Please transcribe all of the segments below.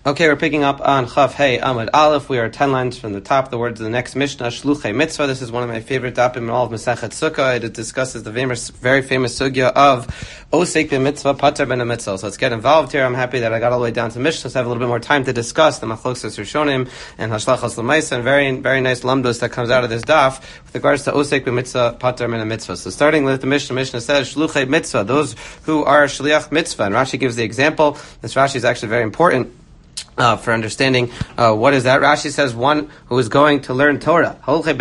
Okay, we're picking up on Chaf Hey Amud Aleph. We are 10 lines from the top, the words of the next Mishnah, Shluchei Mitzvah. This is one of my favorite dapim in all of Masechet Sukkah. It discusses the very famous sugya of Osek b'mitzvah, Pater ben mitzvah. So let's get involved here. I'm happy that I got all the way down to Mishnah, so I have a little bit more time to discuss the Machlokes Rishonim and Hashlachas L'maisa, and very nice lamdos that comes out of this daf with regards to Osek b'mitzvah, Pater ben mitzvah. So starting with the Mishnah says, Shluchei Mitzvah, those who are Shliach Mitzvah. And Rashi gives the example. This Rashi is actually very important for understanding what is that. Rashi says one who is going to learn Torah.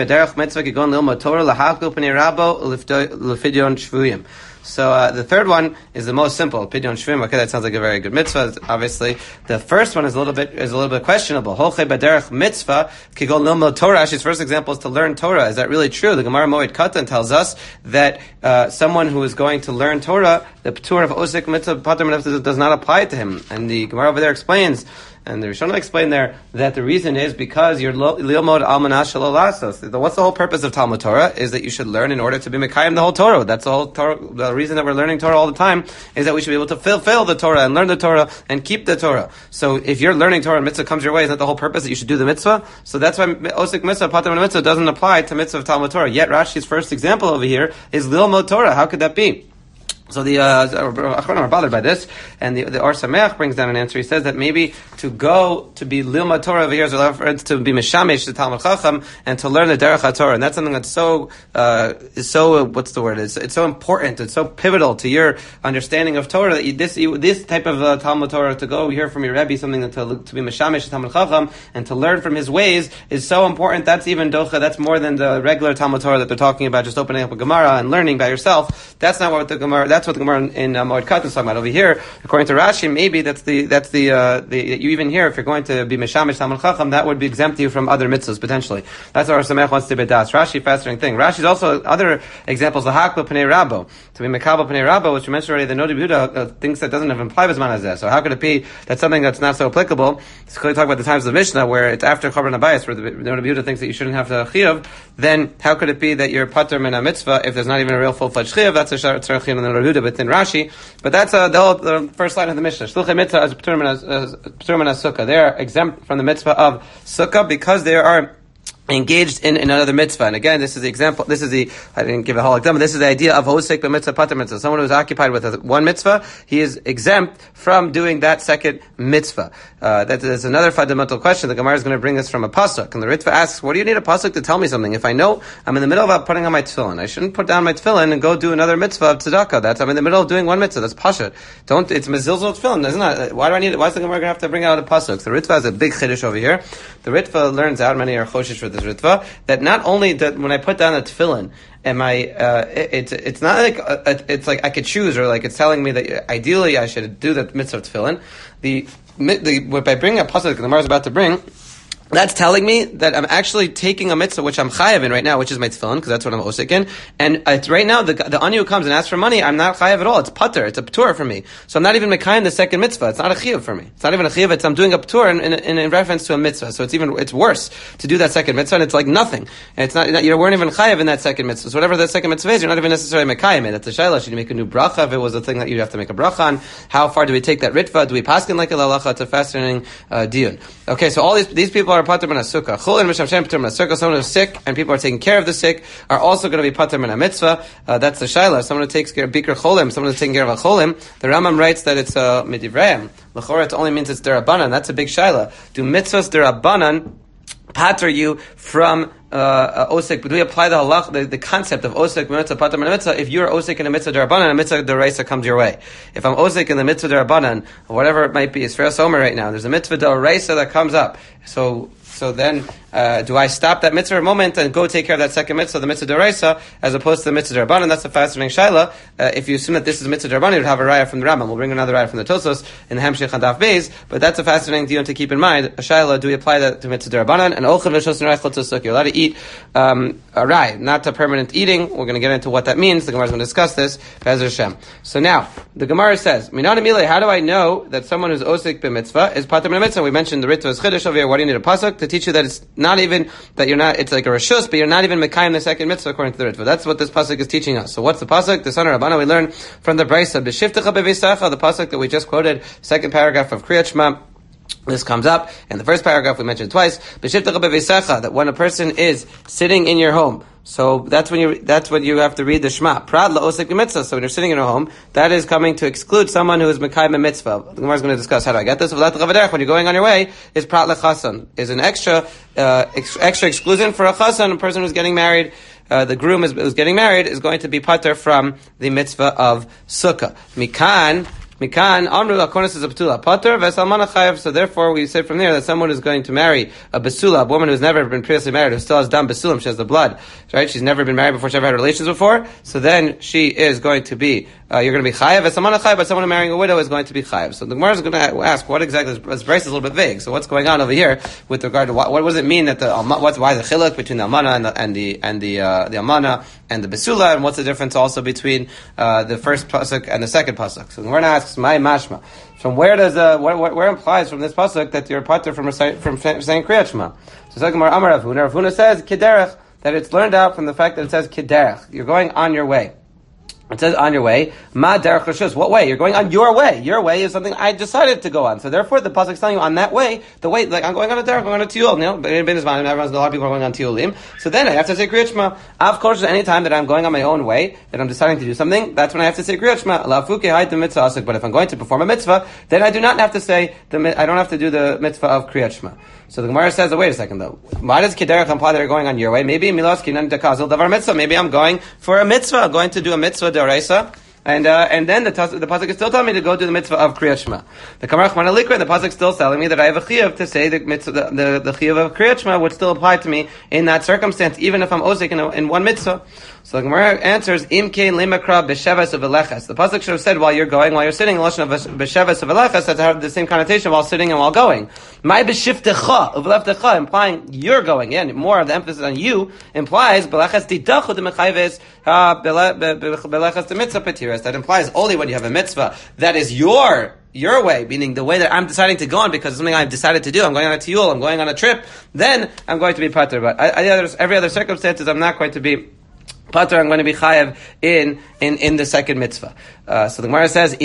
So the third one is the most simple. Pidyon Shvim. Okay, that sounds like a very good mitzvah. Obviously, the first one is a little bit questionable. Holchei b'derech mitzvah kigol lilmod Torah. Rashi's first example is to learn Torah. Is that really true? The Gemara Moed Katan tells us that someone who is going to learn Torah, the P'tur of Osek mitzvah pater mitzvah does not apply to him. And the Gemara over there explains. And the Rishonim explained there that the reason is because you're lilmod almanah shelo lasos. What's the whole purpose of Talmud Torah? Is that you should learn in order to be mekayim the whole Torah. That's the whole Torah. The reason that we're learning Torah all the time is that we should be able to fulfill the Torah and learn the Torah and keep the Torah. So if you're learning Torah and mitzvah comes your way, is that the whole purpose that you should do the mitzvah? So that's why osik mitzvah, pater mitzvah doesn't apply to mitzvah of Talmud Torah. Yet Rashi's first example over here is lilmod Torah. How could that be? So the Achronim are bothered by this, and the Or Sameach brings down an answer. He says that maybe to go to be Lilmad Torah over here is a reference to be Mishamesh, the Talmud Chacham, and to learn the Derech HaTorah. And that's something that's it's so important, it's so pivotal to your understanding of Torah that this type of Talmud Torah, to go hear from your Rebbe, something to be Mishamesh, the Talmud Chacham, and to learn from his ways is so important. That's even Docha, that's more than the regular Talmud Torah that they're talking about, just opening up a Gemara and learning by yourself. That's not what the Gemara, that's what the Gemara in Moed Katan is talking about over here. According to Rashi, maybe that's the you even hear if you're going to be Meshamish Talmud Chacham, that would be exempt you from other mitzvahs potentially. That's what our Samech wants to be das. Rashi, fascinating thing. Rashi's also other examples. The Hakba Pnei Rabbo, to be Mekabel Pnei Rabbo, which we mentioned already. The Nodi B'Yehuda thinks that doesn't even apply B'zman Hazeh. So how could it be that something that's not so applicable? It's clearly talking about the times of the Mishnah where it's after Chorban Habayis, where the Nodi B'Yehuda thinks that you shouldn't have to chiyuv. Then how could it be that you're pater min mitzvah if there's not even a real full-fledged chiyuv? That's a tzarech chiyuv in the Nodi B'Yehuda, but in Rashi. But that's the first line of the Mishnah. Shluchei mitzvah as p'tur min sukkah. They are exempt from the mitzvah of sukkah because they are engaged in another mitzvah. And again, this is the example, I didn't give a whole example, this is the idea of hosek b'mitzvah pater mitzvah. Someone who's occupied with one mitzvah, he is exempt from doing that second mitzvah. That is another fundamental question. The Gemara is going to bring us from a pasuk. And the Ritva asks, what do you need a pasuk to tell me something? If I know I'm in the middle of putting on my tefillin, I shouldn't put down my tefillin and go do another mitzvah of tzedakah. I'm in the middle of doing one mitzvah. That's pashat. It's mezilzol tefillin, isn't it? Why is the Gemara going to have to bring out a pasuk? The Ritva has a big chiddush over here. The Ritva learns out, many are choshish for this Ritva, that not only that when I put down a tefillin, it's not like it's like I could choose, or like it's telling me that ideally I should do the mitzvah of tefillin. By bringing a pasuk that the Gemara is about to bring, that's telling me that I'm actually taking a mitzvah which I'm chayav in right now, which is my tefillin, because that's what I'm osik in. And it's right now, the ani who comes and asks for money, I'm not chayav at all. It's pater, it's a p'tur for me. So I'm not even mekayim the second mitzvah. It's not a chiyuv for me. It's not even a chiyuv, I'm doing a p'tur in reference to a mitzvah. So it's worse to do that second mitzvah, and it's like nothing. And it's not, you weren't even chayav in that second mitzvah. So whatever that second mitzvah is, you're not even necessarily mekayim it. That's a shayla. Should you make a new bracha if it was a thing that you'd have to make a bracha on? How far do we take that ritva? Do we paskin like a lalacha? It's a fascinating diyun. Okay, so all these people are pater min sukkah. Someone who's sick and people are taking care of the sick are also going to be pater min mitzvah. That's the shayla. Someone who takes care of bikr cholim, someone who's taking care of a cholim. The Rambam writes that it's midivrayim. L'chora it only means it's derabanan. That's a big shayla. Do mitzvahs derabanan pater you from osek? Do we apply the halach, the concept of osek mitzvah pater min mitzvah if you're osek in a mitzvah derabanan, a mitzvah deraisa comes your way? If I'm osek in the mitzvah derabanan, whatever it might be, it's Feras Omer right now. There's a mitzvah deraisa that comes up. So then, do I stop that mitzvah a moment and go take care of that second mitzvah, the mitzvah deraisa, as opposed to the mitzvah derabanan? That's a fascinating shayla. If you assume that this is mitzvah derabanan, you would have a raya from the Rambam. We'll bring another raya from the Tosos in the Hemshech and Daf Beis, but that's a fascinating deal to keep in mind. A shayla, do we apply that to mitzvah derabanan? And olchem v'shos nerech l'tzosuk. You're allowed to eat a raya, not a permanent eating. We're going to get into what that means. The Gemara is going to discuss this. Be'ezer Hashem. So now, the Gemara says, Minan Amile, how do I know that someone who's osik b'mitzvah is pater min mitzvah? We mentioned the Ritva's chiddush over here. Why do you need a pasuk? To teach you that it's not even, that you're not, it's like a reshus, but you're not even mekayim the second mitzvah according to the Ritva. That's what this pasuk is teaching us. So what's the pasuk? The son of Rabbana we learn from the Brisa, B'shiftecha b'veisecha, the pasuk that we just quoted, second paragraph of Kriyat Shema. This comes up in the first paragraph we mentioned twice. That when a person is sitting in your home, so that's when you have to read the Shema. Prad la'osek mitzvah. So when you're sitting in your home, that is coming to exclude someone who is mekayim a mitzvah. The Gemara is going to discuss how do I get this. When you're going on your way, is prat lechasan, is an extra exclusion for a chasan, a person who's getting married. The groom who's getting married is going to be pater from the mitzvah of sukkah. Mikan amru lakonis is a betula pater v'esalmana chayav. So therefore, we say from there that someone who's going to marry a besula, a woman who's never been previously married, who still has dam besulam, she has the blood, right? She's never been married before, she never had relations before. So then she is going to be, you're going to be chayav v'esalmana chayav, but someone who marrying a widow is going to be chayav. So the Gemara is going to ask, what exactly? This Bryce is a little bit vague. So what's going on over here with regard to what does it mean that why the chiluk between the almana and the almana and the besula, and what's the difference also between the first pasuk and the second pasuk? So the Gemara asks, my mashma. From where does where implies from this pasuk that you're pater from saying Kriyat Shema? So the Gemara Amar Rav Huna. Rav Huna says kiderech, that it's learned out from the fact that it says kiderech. You're going on your way. It says on your way. Ma derech rishus. What way? You're going on your way. Your way is something I decided to go on. So therefore, the pasuk is telling you on that way. The way, like I'm going on a derech, I'm going on a tiyul. You know, a lot of people are going on tiyulim. So then I have to say Kriyat Shema. Of course, any time that I'm going on my own way, that I'm deciding to do something, that's when I have to say Kriyat Shema. But if I'm going to perform a mitzvah, then I do not have to say I don't have to do the mitzvah of Kriyat Shema. So the Gemara says, wait a second though. Why does Kederach imply that you're going on your way? Maybe Milos Kinan Dekazil Davar Mitzvah. Maybe I'm going for a mitzvah. I'm going to do a mitzvah d'oraisa. And then the pasuk is still telling me to go do the mitzvah of Kriyat Shema. The Kamarach Manalikra, and the pasuk is still telling me that I have a chiyuv to say the mitzvah, the chiyuv of Kriyat Shema would still apply to me in that circumstance, even if I'm osik in one mitzvah. So the Gemara answers, Im kein limakra b'shevas of v'leches. The pasuk should have said while you're sitting, lashon of b'shevas of v'leches, that's have the same connotation while sitting and while going. My b'shiftecha uv'leftecha, implying you're going. Yeah, more of the emphasis on you implies b'leches didachu d'mechayves b'leches d'mitzvah petiras. That implies only when you have a mitzvah that is your way, meaning the way that I'm deciding to go on because it's something I've decided to do. I'm going on a tiyul, I'm going on a trip, then I'm going to be pater. But every other circumstances, I'm not going to be pater. I'm going to be chayav in the second mitzvah. So the Gemara says,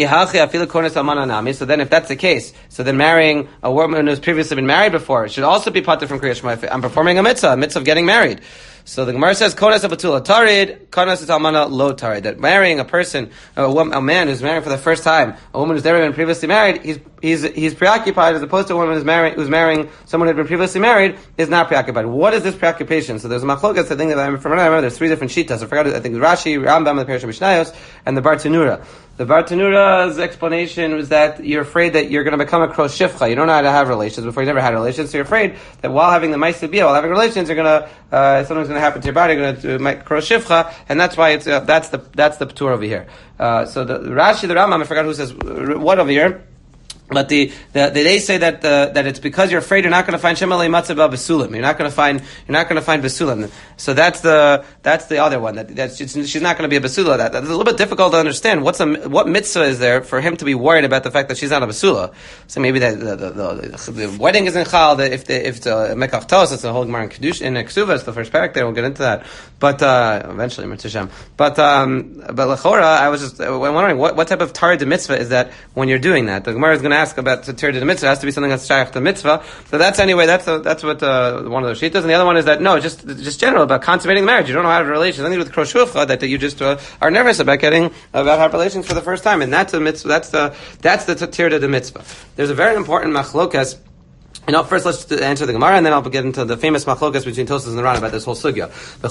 so then if that's the case, so then marrying a woman who's previously been married before should also be pater from Kriyat Shema. I'm performing a mitzvah of getting married. So the Gemara says, Konas abatula tarid, Konas almana lo tarid. That marrying a person, a man who's married for the first time, a woman who's never been previously married, he's preoccupied, as opposed to a woman who's marrying someone who'd been previously married, is not preoccupied. What is this preoccupation? So there's a machlokas, I think that I remember there's three different shitas. I think Rashi, Rambam, the Perish Mishnayos, and the Bar Tanura. The Bar Tanura's explanation was that you're afraid that you're going to become a kros shifcha. You don't know how to have relations before you never had relations, so you're afraid that while having the ma'aseh bia, while having relations, you're going to something's going to happen to your body. You're going to make kros shifcha, and that's why it's that's the p'tur over here. So the Rashi, the Rambam, I forgot who says what over here. But they say that it's because you're afraid you're not going to find Shema Matzah Basulim. You're not going to find Basulim. So that's the other one. She's not going to be a Basula. That's a little bit difficult to understand. What mitzvah is there for him to be worried about the fact that she's not a Basula? So maybe the wedding is in Chal. If it's a Mekach Tos, it's a whole Gemara in Kedush in Ksuva. It's the first parak there. We'll get into that. But eventually, Mitzvah. But Lechora, I was just wondering what type of Torah de mitzvah is that when you're doing that. The Gemara is going to ask about Tir de mitzvah. It has to be something that's shaykh to mitzvah. So that's what one of those shittas. And the other one is that no, just general about consummating the marriage. You don't know how to have relations. Something with kroshufcha that you just are nervous about have relations for the first time, and that's a mitzvah. That's the Tir de mitzvah. There's a very important machlokas. First let's answer the Gemara, and then I'll get into the famous machlokas between Tosas and the Ran about this whole sugya.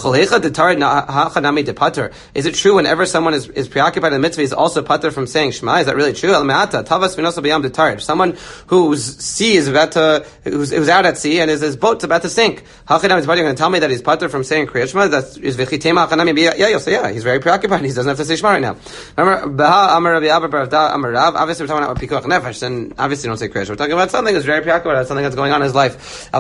Is it true whenever someone is preoccupied in the mitzvah, he's also pater from saying Shema? Is that really true? Someone whose sea is who's out at sea and his boat's about to sink. Is going to tell me that he's pater from saying Kriyat Shema? You'll say, yeah, he's very preoccupied. He doesn't have to say Shema right now. Remember, obviously we're talking about pikuach nefesh, and obviously don't say Kriyat Shema. We're talking about something that's very preoccupied, something that's going on in his life.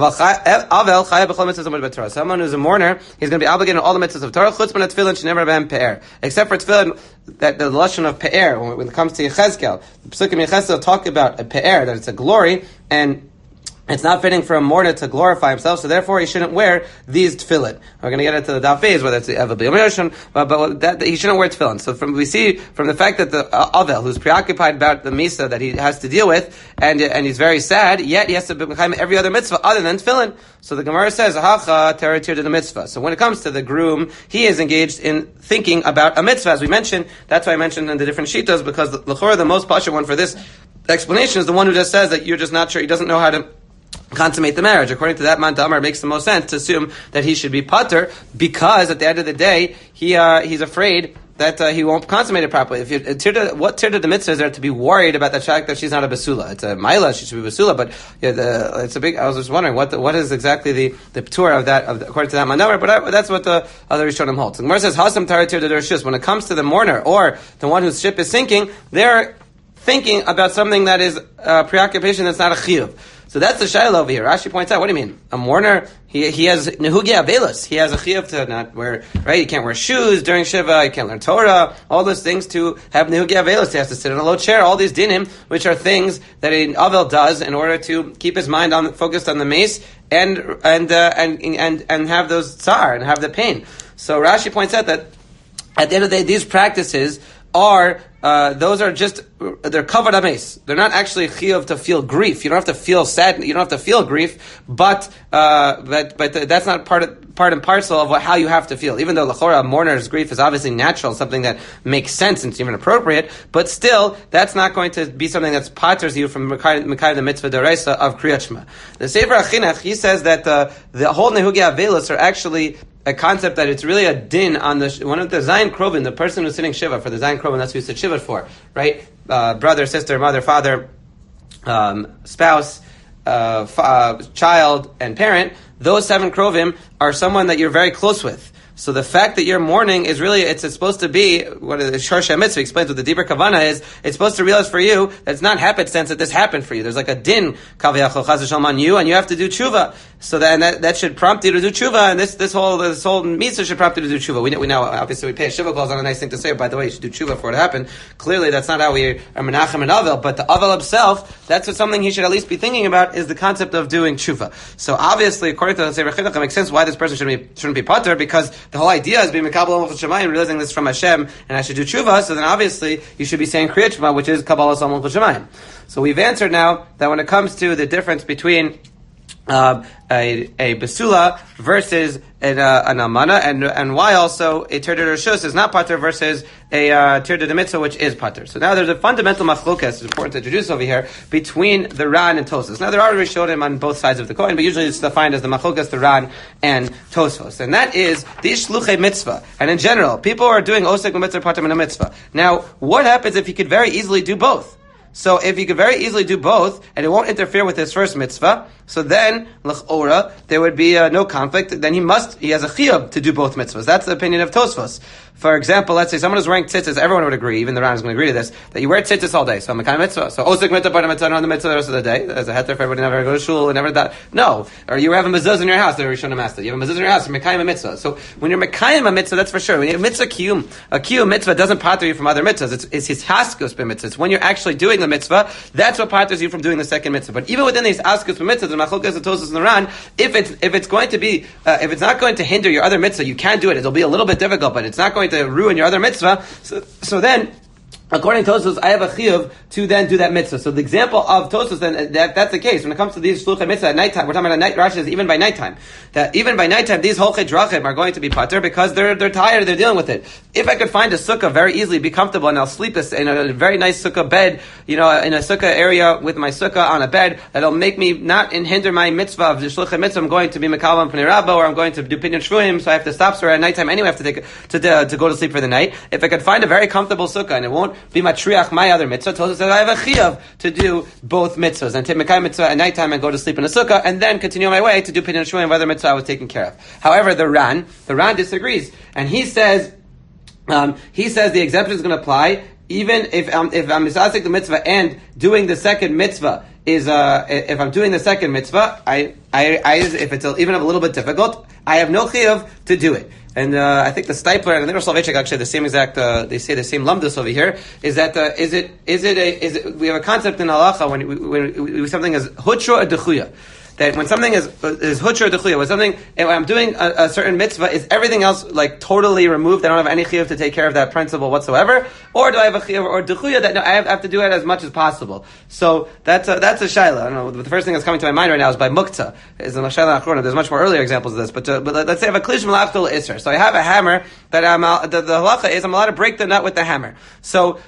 Someone who's a mourner, he's going to be obligated on all the mitzvahs of Torah, chutzpah tefillin shenever b'hem pe'er. Except for tefillin, that the lashon of pe'er, when it comes to Yechezkel, the Pesukim Yechezkel talk about a pe'er, that it's a glory, and It's not fitting for a mourner to glorify himself, so therefore he shouldn't wear these tefillin. We're going to get into the daf beis, whether it's the Evel B'Yom Rishon, but that he shouldn't wear tefillin. So we see from the fact that the Avel, who's preoccupied about the misa that he has to deal with, and he's very sad, yet he has to be mekayim every other mitzvah other than tefillin. So the Gemara says, "Hacha teratir to the mitzvah." So when it comes to the groom, he is engaged in thinking about a mitzvah, as we mentioned. That's why I mentioned in the different shitos, because the most pashut one for this explanation is the one who just says that you're just not sure, he doesn't know how to consummate the marriage. According to that man Damar, it makes the most sense to assume that he should be pater, because at the end of the day, he's afraid that he won't consummate it properly. What tirda the mitzvah is there to be worried about the fact that she's not a basula? It's a maila, she should be basula, but it's a big. I was just wondering what is exactly the p'tur of that according to that man Damar, but that's what the other Rishonim holds. The Gemara says hasam taratir the dershus. When it comes to the mourner or the one whose ship is sinking, they're thinking about something that is a preoccupation that's not a chiyuv. So that's the shayla over here. Rashi points out, what do you mean? A mourner, he has nehugi avelus. He has a chiyuv to not wear, right? He can't wear shoes during Shiva, he can't learn Torah, all those things to have nehugi avelus. He has to sit in a low chair, all these dinim, which are things that an avel does in order to keep his mind focused on the mace and have those tsar and have the pain. So Rashi points out that at the end of the day, these practices are those are just, they're covered ames. They're not actually chiyuv to feel grief. You don't have to feel sad. You don't have to feel grief, but that's not part and parcel of how you have to feel. Even though l'chora, mourner's grief is obviously natural, something that makes sense and it's even appropriate, but still, that's not going to be something that paters you from Mekayim the mitzvah d'oraisa of Kriyat Shema. The Sefer HaChinuch, he says that the whole nehugi avelus are actually a concept that it's really a din on one of the Zayin Krovin, the person who's sitting Shiva, for the Zayin Krovin, that's who you sit Shiva for, right? Brother, sister, mother, father, spouse, child, and parent. Those 7 Krovim are someone that you're very close with. So the fact that you're mourning is really, it's supposed to be, what the Shor Mitzvah explains what the deeper kavana is, it's supposed to realize for you that it's not happenstance that this happened for you. There's like a din, kaviyachol chas v'shalom on you, and you have to do tshuva. So that should prompt you to do tshuva, and this whole mitzvah should prompt you to do tshuva. We know, obviously we pay a shiva calls on a nice thing to say, by the way, you should do tshuva for it to happen. Clearly that's not how we are menachem and avel, but the avel himself, that's something he should at least be thinking about, is the concept of doing tshuva. So obviously, according to the Sefer HaChinuch, it makes sense why this person shouldn't be pater, because the whole idea is being Mekabal Amol Shemayim, realizing this from Hashem, and I should do tshuva, so then obviously you should be saying Kriyat Shema, which is Kabbalah Amol Shemayim. So we've answered now that when it comes to the difference between a basula versus an almana, and why also a tirda reshus is not pater versus a tirda de mitzvah, which is pater. So now there's a fundamental machlokas, it's important to introduce over here, between the Ran and Tosfos. Now there are Rishonim on both sides of the coin, but usually it's defined as the machlokas, the Ran and Tosfos. And that is the shluchei mitzvah. And in general, people are doing osek mitzvah, pater and a mitzvah. Now, what happens if you could very easily do both? So if you could very easily do both, and it won't interfere with his first mitzvah, so then, l'ch'ora, there would be no conflict, then he has a chiyuv to do both mitzvahs. That's the opinion of Tosfos. For example, let's say someone is wearing tzitzis, everyone would agree, even the Ran is going to agree to this, that you wear tzitzis all day, so I'm a kind of mitzvah. So osik mitzvah, but mitzvah on the mitzvah the rest of the day. As a heter for everybody never go to shul, and never that. No. Or you have a mezuzah in your house, the Rishonim master. You have a mezuzah in your house, you're mekayim a mitzvah. So when you're mekayim a mitzvah, that's for sure. When you have mitzvah kiyum, a kiyum mitzvah doesn't pater you from other mitzvahs. It's his haskus b'mitzvah. It's when you're actually doing the mitzvah, that's what paters you from doing the second mitzvah. But even within these haskus b'mitzvahs, the machlokas, the Tosfos, and the Ran, if it's going to be, if it's not going to hinder your other mitzvah, you can do it. It'll be a little bit difficult, but it's not going to ruin your other mitzvah. So then, according to Tosfos, I have a chiyuv to then do that mitzvah. So the example of Tosfos, then that's the case. When it comes to these shluchei mitzvah at nighttime, we're talking about night. Rashi says even by nighttime. That even by nighttime, these holchei drachim are going to be pater because they're tired, they're dealing with it. If I could find a sukkah very easily, be comfortable, and I'll sleep in a very nice sukkah bed, in a sukkah area with my sukkah on a bed, that'll make me not hinder my mitzvah of the shluchei mitzvah. I'm going to be mekabel pnei rabba, or I'm going to do pinyon shvuim, so I have to stop. So at nighttime anyway, I have to go to sleep for the night. If I could find a very comfortable sukkah and it won't be matriach my other mitzvah, Tosfos says I have a chiyuv to do both mitzvahs and take mekayim mitzvah at nighttime and go to sleep in a sukkah and then continue on my way to do pinyon shvuim whether mitzvah I was taken care of. However, the Ran disagrees, and he says the exemption is going to apply even if I'm misasik the mitzvah and doing the second mitzvah is if I'm doing the second mitzvah, if it's even a little bit difficult, I have no chiyuv to do it. and I think the Stipler and the Nieder Soloveitchik actually the same exact. They say the same lumdus over here. Is that is it? We have a concept in halacha when something is hutra or dechuya. That when something is hutra or dechuya, when something, if I'm doing a certain mitzvah, is everything else like totally removed? I don't have any chiyuv to take care of that principle whatsoever, or do I have a chiyuv or dechuya that no, I have to do it as much as possible? So that's a shaila. I don't know. The first thing that's coming to my mind right now is by muktzah. Is a shaila achrona. There's much more earlier examples of this, but let's say I have a klish malachtul iser. So I have a hammer that the halacha is I'm allowed to break the nut with the hammer. So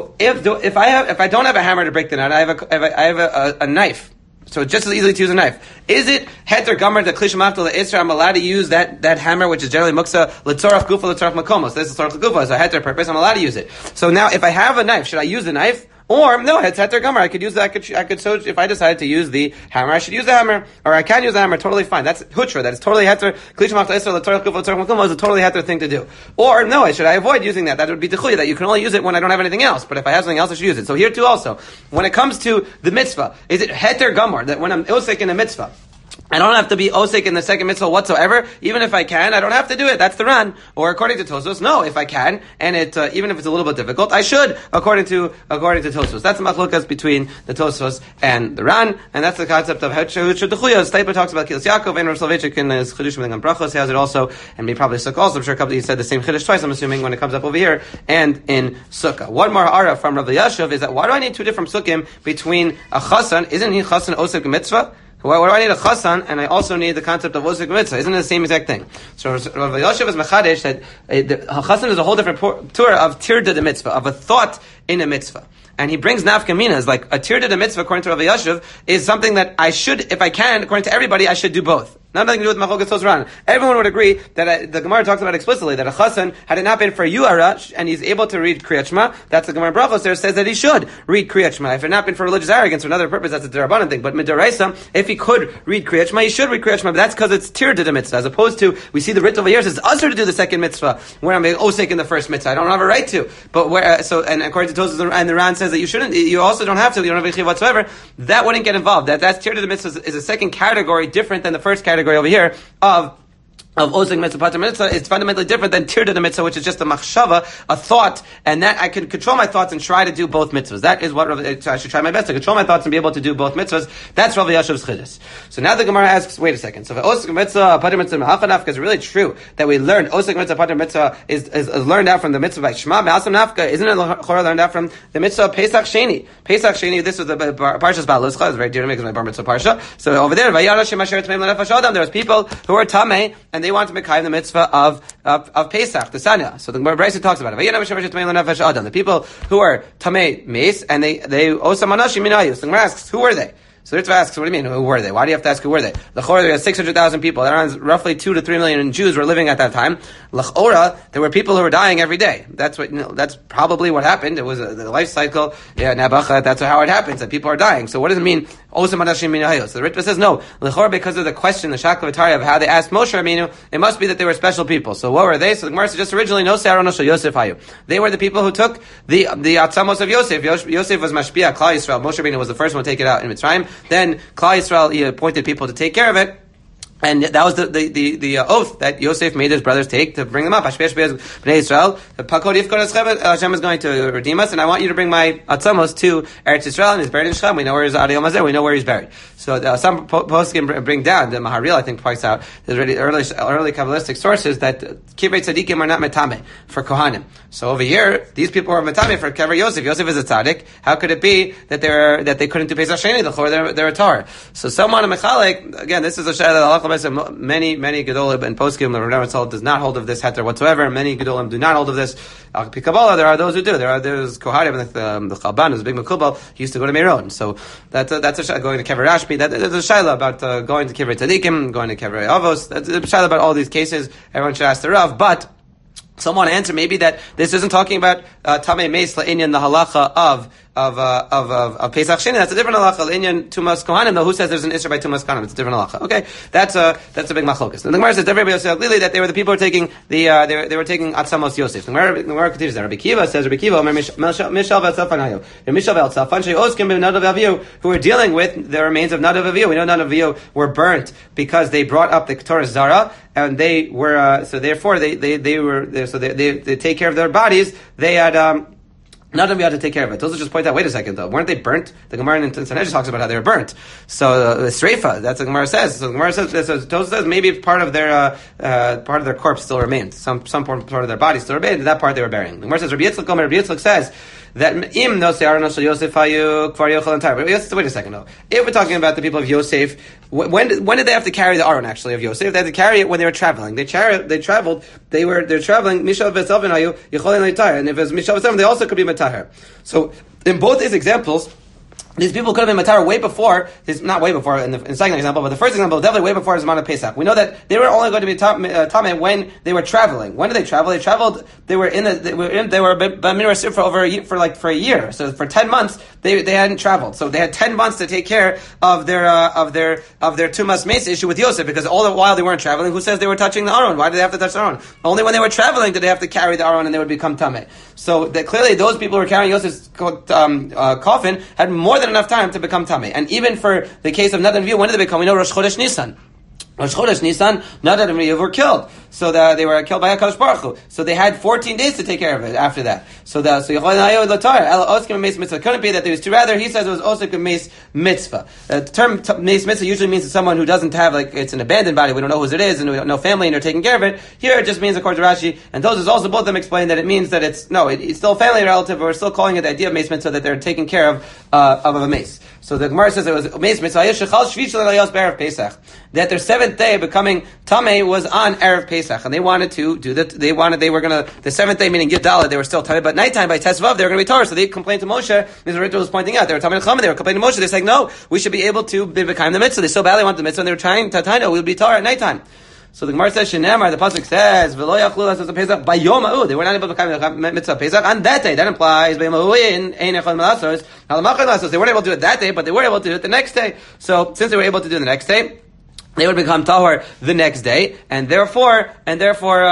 if I don't have a hammer to break the nut, I have a knife. So it's just as easily to use a knife. Is it heter gamer the klish malachtul iser? I'm allowed to use that hammer, which is generally muktzah letzorach gufa letzorach makomos. This is letzorach gufa, so heter purpose. I'm allowed to use it. So now, if I have a knife, should I use the knife? Or no, it's heter gamer. I could use that. I could. So if I decided to use the hammer, I should use the hammer, or I can use the hammer. Totally fine. That's hutra. That is totally heter. Klish malachtul iser letzorach gufa letzorach makomos is a totally heter thing to do. Or no, should I avoid using that? That would be dechuya. That you can only use it when I don't have anything else. But if I have something else, I should use it. So here too, also, when it comes to the mitzvah, is it heter gamer that when I'm osek in a mitzvah, I don't have to be osek in the second mitzvah whatsoever. Even if I can, I don't have to do it. That's the Ran. Or according to Tosfos, no, if I can, and it even if it's a little bit difficult, I should. According to Tosfos, that's the machlokas between the Tosfos and the Ran, and that's the concept of Hutra Dechuya. Staipa talks about Kilas Yaakov and Rosh Soloveitchik in his Chidush Megan Brachos. He has it also, and maybe probably Sukkah also. I'm sure he said the same Chiddush twice. I'm assuming when it comes up over here and in Sukkah. One more ara from Rav Yashuv is that why do I need two different sukkim between a chasan? Isn't he chasan osek mitzvah? Why do I need a chasan and I also need the concept of osek mitzvah? Isn't it the same exact thing? So Rav Yoshev is mechadesh that the chasan is a whole different tour of tirda the mitzvah, of a thought in a mitzvah. And he brings nafkaminas, like a tirda the mitzvah, according to Rav Yoshev, is something that I should, if I can, according to everybody, I should do both. Nothing to do with Machlokas Tosran. Everyone would agree that the Gemara talks about explicitly that a chassan, had it not been for Yuara, and he's able to read Kriyat Shema, that's the Gemara Brachos there says that he should read Kriyat Shema. If it had not been for religious arrogance or another purpose, that's a Derabanan thing. But Midaraisa, if he could read Kriyat Shema, he should read Kriyat Shema, but that's because it's tirda the mitzvah, as opposed to, we see the writ over here says, it's usher to do the second mitzvah, where I'm osek in the first mitzvah. I don't have a right to. But and according to Tosfos and the Ran says that you shouldn't, you also don't have to, you don't have a chiv whatsoever, that wouldn't get involved. That's tirda the mitzvah is a second category, different than the first category over here, of osek mitzvah, pater mitzvah. It's fundamentally different than tirda the mitzvah, which is just a machshava, a thought, and that I can control my thoughts and try to do both mitzvahs. That is what I should try my best to control my thoughts and be able to do both mitzvahs. That's Rav Yashuv's chiddush. So now the Gemara asks, wait a second. So osek mitzvah, pater mitzvah, ma'afanafka is really true that we learned osek mitzvah, pater mitzvah is learned out from the mitzvah by Shema me'asam nafka. Isn't it learned out from the mitzvah of Pesach Sheni? Pesach Sheni. This was the Parshas Ba'aluscha. It's very dear to me because my bar mitzvah parsha. So over there, there's people who are tamei and they want to make the mitzvah of Pesach, the Sanya. So the Gemara Brisa talks about it. The people who are tamei meis and they osam anashim minayus. The Gemara asks, who are they? So Ritva asks, what do you mean, who were they? Why do you have to ask who were they? L'chora, there were 600,000 people. That means roughly 2 to 3 million Jews were living at that time. L'chora, there were people who were dying every day. That's that's probably what happened. It was the life cycle. Yeah, Nabacha, that's how it happens, that people are dying. So what does it mean? Osam anashim minayos. So the Ritva says, no. L'chora, because of the question, the Shakla of how they asked Moshe Rabbeinu, it must be that they were special people. So what were they? So the Gemara says just originally, no Saron Shel Yosef Hayu. They were the people who took the Atzamos of Yosef. Yosef was Mashpia, Klal Yisrael. Moshe Rabbeinu was the first one to take it out in Mitzrayim. Then Klal Yisrael, he appointed people to take care of it. And that was the oath that Yosef made his brothers take to bring them up. Hashem is going to redeem us, and I want you to bring my atzamos to Eretz Yisrael, and he's buried in Shechem. We know where his Adiyom Hazeh. We know where he's buried. So some posts can bring down, the Maharil I think points out, there's already early Kabbalistic sources that Kivrei Tzadikim are not metame for Kohanim. So over here, these people are metame for Kever Yosef. Yosef is a tzaddik. How could it be that they couldn't do Pesach Sheni? They're a Torah. So someone a mechalek, again, this is a shayla that many gedolim and poskim, the Rebbe does not hold of this heter whatsoever. Many gedolim do not hold of this. Al Pi Kabbalah, there are those who do. There's Kohanim, the Chalban, who's a big Mekubal, he used to go to Meron. So that's a shayla, going to Kever Rashbi. There's a shayla about going to Kever Tzadikim, going to Kever Avos. That's a shayla about all these cases. Everyone should ask the Rav, but someone answer maybe that this isn't talking about Tamei Meis La'inyan, the halacha of Pesach Sheni. That's a different halacha. Inyan Tumas Kohanim, though, who says there's an Isser by Tumas Kohanim? It's a different halacha. Okay, that's a big machlokas. And the Gemara says that they were the people who were taking they were taking Atzamos Yosef. The Gemara continues that Rabbi Kiva says Mishal v'Eltzafan who were dealing with the remains of Nadav Avihu. We know Nadav Avihu were burnt because they brought up the Torah Zara, and they were so therefore they take care of their bodies. They had not only had to take care of it. Those just point out, wait a second though, weren't they burnt? The Gemara in Sanhedrin talks about how they were burnt. So Sreifa, that's what the Gemara says. So the Gemara says, Tosfos says maybe part of their corpse still remained. Some part of their body still remained, and that part they were burying. The Gemara says, Rabbi Yitzchak says that im no se'aron shel Yosef hayu kvar yochel entire. Wait a second though. If we're talking about the people of Yosef, when did they have to carry the aron actually of Yosef? They had to carry it when they were traveling. They're traveling. They're traveling. Mishav v'Selvin hayu yicholen l'tayr, and if it's Mishav v'Selvin, they also could be matahar. So in both these examples, these people could have been matar way before, not way before in the second example, but the first example, definitely way before Zman of Pesach. We know that they were only going to be tamei when they were traveling. When did they travel? They traveled. They were Bamir for a year. So for 10 months they hadn't traveled. So they had 10 months to take care of their Tumas Meis issue with Yosef, because all the while they weren't traveling. Who says they were touching the Aron? Why did they have to touch the Aron? Only when they were traveling did they have to carry the Aron, and they would become tamei. So clearly those people who were carrying Yosef's coffin had more than enough time to become tamei. And even for the case of Nadav and Avihu, when did they become? We know Rosh Chodesh Nisan. Rosh Chodesh Nisan, Nadav and Avihu were killed. So they were killed by HaKadosh Baruch Hu. So they had 14 days to take care of it after that. So Yochanan Hayo Latar, Ela Oskim Meis Mitzvah. Couldn't be that there was two. Rather, he says it was Oskim Meis Mitzvah. The term Meis Mitzvah usually means someone who doesn't have, it's an abandoned body. We don't know whose it is, and we don't know family, and they're taking care of it. Here, it just means, according to Rashi, and those is also both of them explain that it means that it's still a family relative, but we're still calling it the idea of Meis Mitzvah, that they're taking care of a mace. So the Gemara says it was Meis Mitzvah, that their seventh day becoming tamei was on Erev Pesach, and they wanted to do that. They were going to, the seventh day, meaning Yud Daled, they were still tamei, but nighttime by Tesvav, they were going to be Torah. So they complained to Moshe, Mr. Rito was pointing out, they were tamei Chama, they were complaining to Moshe, they're saying, no, we should be able to be become the mitzvah. They so badly want the mitzvah, and they were trying to Taino, we'll be Torah at nighttime. So the Gemara says, Shenemar, the pasuk says, V'lo yachlu l'asot Pesach bayom ha'u. They were not able to become the mitzvah Pesach on that day. That implies bayom ha'u in ein echad malasos. They weren't able to do it that day, but they were able to do it the next day. So since they were able to do it the next day, they would become tahor the next day, and therefore they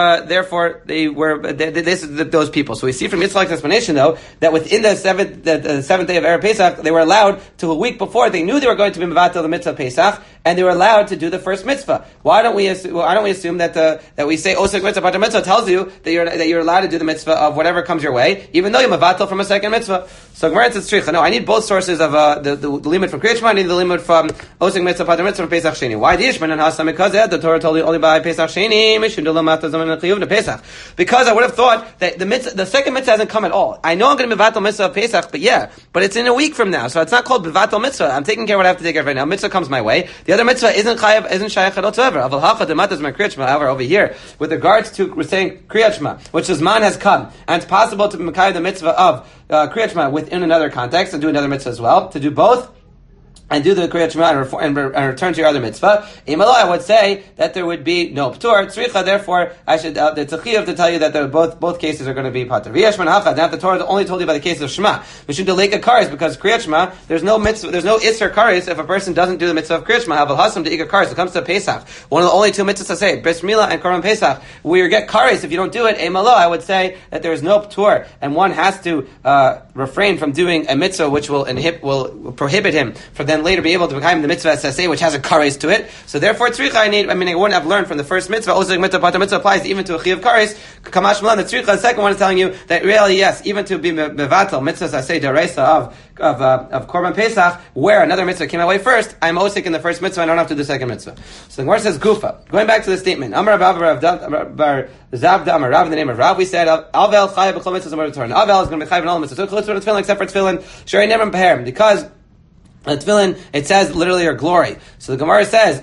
were. This is those people. So we see from Yitzchak's explanation, though, that within the seventh day of Erev Pesach, they were allowed to, a week before, they knew they were going to be mevatel the mitzvah Pesach, and they were allowed to do the first mitzvah. Why don't we assume that we say osek mitzvah, but the mitzvah tells you that you're allowed to do the mitzvah of whatever comes your way, even though you're mevatel from a second mitzvah. So Gemara says tzricha. No, I need both sources of the limit from Kriyat Shema, I need the limit from osek mitzvah, but the mitzvah from Pesach Sheni. Why the because the Torah told you only by Pesach Sheni, because I would have thought that the second mitzvah hasn't come at all. I know I'm going to be mevatel mitzvah of Pesach, but it's in a week from now, so it's not called mevatel mitzvah. I'm taking care of what I have to take care of right now. Mitzvah comes my way. The other mitzvah isn't shayach whatsoever. However, over here, with regards to saying Kriyat Shema, which says man has come, and it's possible to make the mitzvah of Kriyat Shema within another context and do another mitzvah as well, to do both and do the Kriyat Shema and return to your other mitzvah. I would say that there would be no p'tur, tzricha, therefore I should, it's a chiyuv to tell you that both cases are going to be pater. V'yashman hachad, now the Torah only told you about the case of Shema. We should delay karis, because Kriyat Shema, there's no mitzvah, there's no isser karis if a person doesn't do the mitzvah of Kriyat Shema. Havel hasam to ikar karis. It comes to Pesach. One of the only two mitzvahs I say, Bris Milah and Korban Pesach, where you get karis if you don't do it. I would say that there is no p'tur, and one has to refrain from doing a mitzvah which will prohibit him from then later be able to become the mitzvah SSA, which has a kares to it. So therefore, tzricha I wouldn't have learned from the first mitzvah. Also, mitzvah, but the mitzvah applies even to a chiyav kares. Kamash malan. The tzricha, the second one is telling you that really, yes, even to be mevatel mitzvahs SSA deraisa of Korban Pesach, where another mitzvah came away first, I'm osik in the first mitzvah, I don't have to do the second mitzvah. So the Gemara says gufa. Going back to the statement, Amar Rav Zavda Amar Rav, in the name of Rav, we said Avel chayav b'chol mitzvahs amar Torah. Avel is going to be chayav in all mitzvahs. So tefillin except for tefillin, sherei never peher, because tefillin, it says literally your glory. So the Gemara says,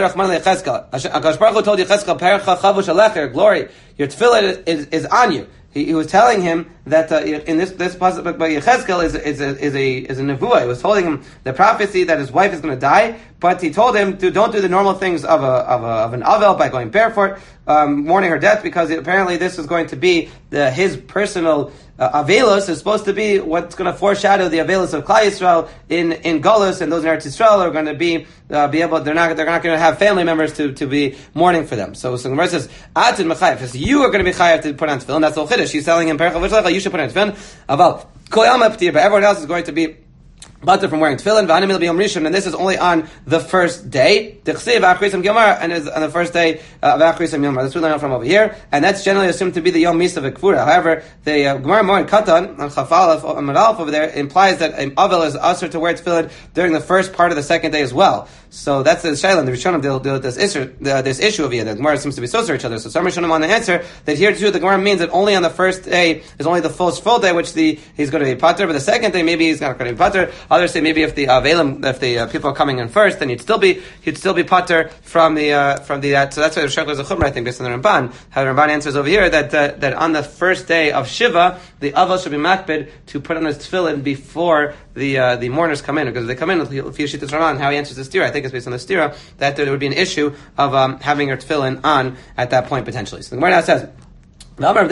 HaKadosh Baruch Hu told Yechezkel, your glory, your tefillin is on you. he was telling him that in this pasuk by Yechezkel is a nevuah. He was telling him the prophecy that his wife is going to die, but he told him to don't do the normal things of an avel by going barefoot, mourning her death, because apparently this is going to be his personal avelos is supposed to be what's going to foreshadow the avelos of Klal Yisrael in Golus, and those in Eretz Yisrael are going to be able. They're not going to have family members to be mourning for them. So Gemara says, "Atin mechayev." Says you are going to be chayev to put on tefillin. That's the chiddush. She's telling him, "You should put on tefillin." Aval kol yom haptir, but everyone else is going to be butter from wearing tefillin, and this is only on the first day. And is on the first day of Achris and Yomar. That's what we learn from over here, and that's generally assumed to be the Yom Misa V'Kfura. However, the Gemara more in Katan on Chafalef or Amalf over there implies that Avel is usher to wear tefillin during the first part of the second day as well. So that's the Shailan. The Rishonim deal with this issue over here. The Gemara seems to be so to each other. So some Rishonim want to answer that here too the Gemara means that only on the first day is only the full day, which he's going to be pater, but the second day maybe he's not going to be pater. Others say maybe if the people are coming in first, then he'd still be pater from that. So that's why the Shechler is a chumrah, I think, based on the Ramban. How the Ramban answers over here that on the first day of Shiva, the aval should be makbid to put on his tefillin before the mourners come in, because if they come in with Yeshittas Ramban, how he answers the stira, I think it's based on the stira, that there would be an issue of having her tefillin on at that point potentially. So the Gemara now says, Avel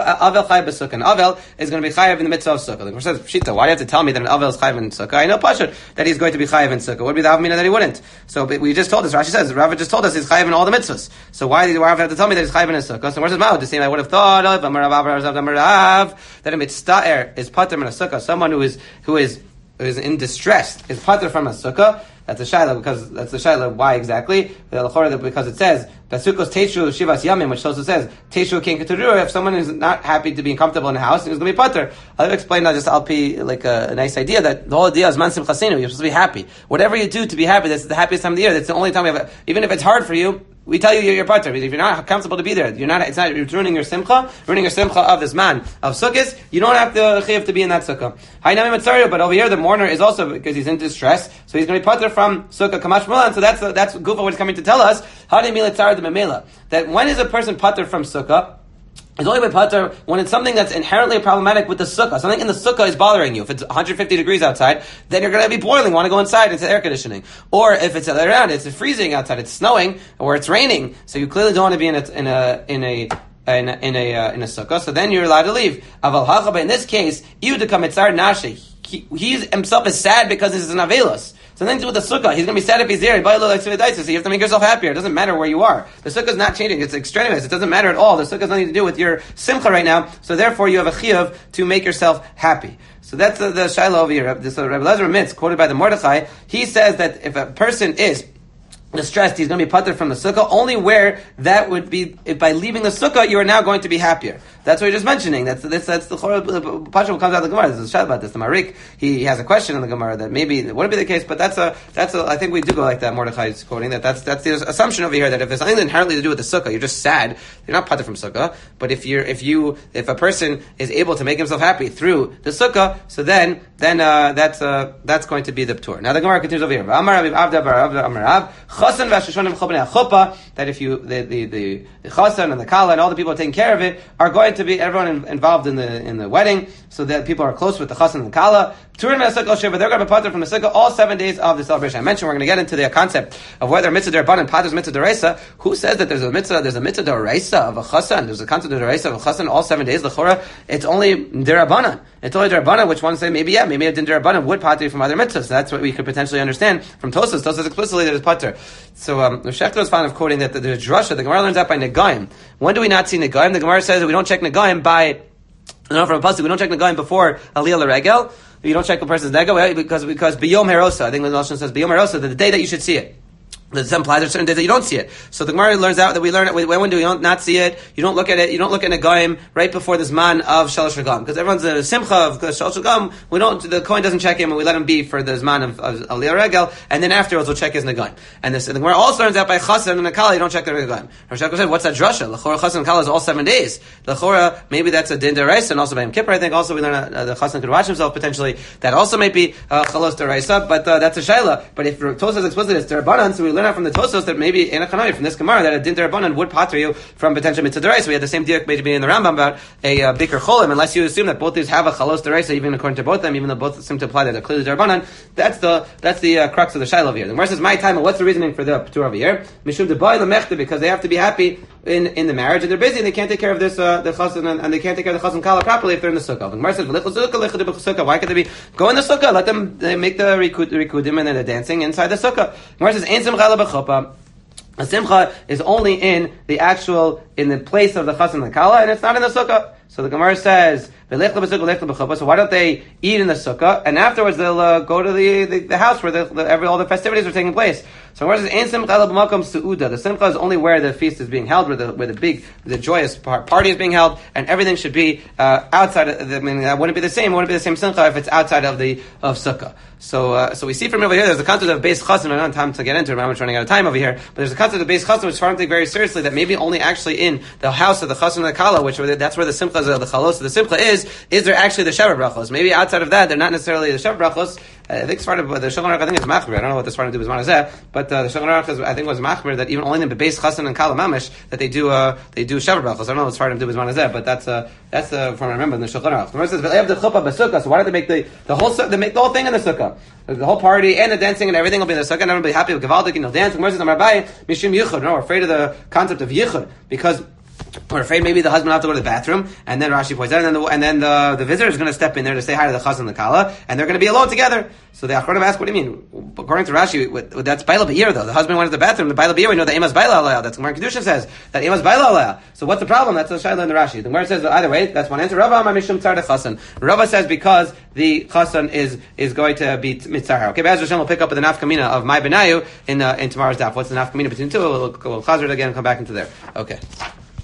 is going to be chayav in the mitzvah of sukkah. The Gemara says, Pshita, why do you have to tell me that an Avel is chayav in sukkah? I know Pashut that he's going to be chayav in sukkah. What would be the Avmina that he wouldn't? So we just told us, Rashi says, Rav just told us he's chayav in all the mitzvahs. So why do Rav have to tell me that he's chayav in his sukkah? So where's his mouth? The same I would have thought of, that a mitzvah is pater in a sukkah. Someone who is in distress is pater from a sukkah. That's a shaila. Why exactly? Because it says Basukos Teshu Shivas Yamim, which also says Teshu King Keturur. If someone is not happy to be comfortable in the house, he's going to be pater. I'll explain that just Alpi like a nice idea that the whole idea is Mansim Chasenu. You're supposed to be happy. Whatever you do to be happy, that's the happiest time of the year. That's the only time we have. Even if it's hard for you, we tell you you're pater. If you're not comfortable to be there, you're ruining your simcha of this man of sukkahs. You don't have to be in that sukkah. But over here, the mourner is also, because he's in distress, so he's going to be pater from sukkah kamash mulan. So that's Gufa what's coming to tell us that when is a person pater from sukkah? It's only by pater when it's something that's inherently problematic with the sukkah. Something in the sukkah is bothering you. If it's 150 degrees outside, then you're going to be boiling, want to go inside, it's air conditioning. Or if it's around, it's freezing outside, it's snowing, or it's raining, so you clearly don't want to be in a sukkah, so then you're allowed to leave. Aval hachaba, in this case, he himself is sad because this is an avelos. Something to do with the sukkah. He's going to be sad if he's there. So you have to make yourself happier. It doesn't matter where you are. The sukkah is not changing. It's extraneous. It doesn't matter at all. The sukkah has nothing to do with your simcha right now. So therefore, you have a chiyuv to make yourself happy. So that's the shaila over here. This Rabbi Elazar Mitz, quoted by the Mordechai, he says that if a person is distressed, he's going to be pater from the sukkah only where that would be, if by leaving the sukkah you are now going to be happier. That's what you're just mentioning. That's the Pasha comes out of the Gemara. There's a shot about this. The Marik, he has a question in the Gemara that maybe it wouldn't be the case, but that's a I think we do go like that. Mordechai is quoting that's the assumption over here that if there's something inherently to do with the sukkah, you're just sad. You're not pater from sukkah. But if a person is able to make himself happy through the sukkah, so then that's going to be the p'tur. Now the Gemara continues over here. That if the chasan and the kala and all the people taking care of it are going to be everyone involved in the wedding, so that people are close with the chasan and the kala. They're going to be pater from the sukkah all 7 days of the celebration. I mentioned we're going to get into the concept of whether mitzvah derabbanan and pater's mitzvah deraisa. Who says that there's a mitzvah deraisa of a chasan? There's a concept of deraisa of a chasan all 7 days. L'chora, it's only derabbanan. It's only derabbanan, which one say maybe a din derabbanan would pater from other mitzvahs. That's what we could potentially understand from Tosas. Tosas explicitly that it's pater. So the Shechter is fond of quoting that the drasha, the Gemara learns that by Negaim. When do we not see Negaim? The Gemara says that we don't check Negaim by, from a pasuk, we don't check Negaim before Aliyah L'Regel. You don't check a person's Negel because B'yom Herosa, I think the Lashon says B'yom Herosa, the day that you should see it. There's some implies there's certain days that you don't see it. So the Gemara learns out that we learn it. When do we not see it? You don't look at it. You don't look at Negaim right before this man of Shalosh Regam, because everyone's a simcha of Shalosh Regam. The Kohen doesn't check him, and we let him be for this man of Aliyah Regel, and then afterwards we'll check his Negaim. And the Gemara also learns out by Chasan and Akala you don't check the Negaim. Rav Shachar said, "What's that drasha? L'chora Chasan and Akala is all 7 days. L'chora maybe that's a din deraisa, and also by Yom Kippur I think also we learn the Chasan could watch himself potentially. That also may be chalos deraisa, but that's a shaila. But if Tosas is explicit, it's derabbanan, so we learn out from the Tosos that maybe in a Chanami, from this Gemara, that a din derabanan would pater you from potential mitzvah deraisa. So we had the same diuk maybe in the Rambam about a bikur cholim, unless you assume that both these have a chalos deraisa, even according to both of them, even though both seem to apply that they're clearly derabanan. That's the crux of the shaila over here. The Gemara says, my time, and what's the reasoning for the patur over here? Mishum debai lemechta, because they have to be happy in the marriage, and they're busy, and they can't take care of this the chasen, and they can't take care of the chasen kala properly if they're in the sukkah. The Gemara says, why can't they go in the sukkah? Let them make the rikudim and then the dancing inside the sukkah. The Gemara says, ein simcha ela b'chuppah. A simcha is only in the place of the chasen and kala, and it's not in the sukkah. So the Gemara says, so why don't they eat in the sukkah, and afterwards they'll go to the house where all the festivities are taking place. So the Gemara says, the simcha is only where the feast is being held, where the joyous party is being held, and everything should be outside of that wouldn't be the same. It wouldn't be the same simcha if it's outside of sukkah. So we see from over here, there's a concept of beis chasen. I don't have time to get into it. I'm running out of time over here. But there's a concept of beis chasen, which Sfarim take very seriously, that maybe only actually in the house of the chasen and the kala, that's where the simcha is, the chalos of the simcha is there actually the Sheva brachos? Maybe outside of that, they're not necessarily the Sheva brachos. I think the Shulchan Aruch, I think it's machmir. I don't know what the Sfarim do with Zman, but the Shulchan Aruch I think was machmir that even only in the beis chasen and kala mamish that they do Sheva brachos. I don't know what Sfarim do with Zman, but that's from I remember in the Shulchan Aruch. The Gemara says, "They have the chuppah b'sukkah." So why don't they make the whole thing in the sukkah? The whole party and the dancing and everything will be in the sukkah, and everyone will be happy with Gavaldik, dance. The Gemara says, "Mishum yichud." No, we're afraid of the concept of yichud because we're afraid maybe the husband will have to go to the bathroom, and then Rashi points out, and then the visitor is going to step in there to say hi to the chazan and the kala, and they're going to be alone together. So the Achronim ask, what do you mean? According to Rashi, that's baila b'ir though. The husband went to the bathroom. The baila b'ir, we know that emas baila alaya. That's Gemara Kedusha says that emas baila alaya. So what's the problem? That's the shaila in the Rashi. The Gemara says either way. That's one answer. Rava Amar mishum tzar chasan. Rava says because the chasan is going to be mitzar. Okay, Be'ez Hashem will pick up with the nafkamina of my benayu in tomorrow's daf. What's the nafkamina between the two? We'll chazar it again and come back into there. Okay.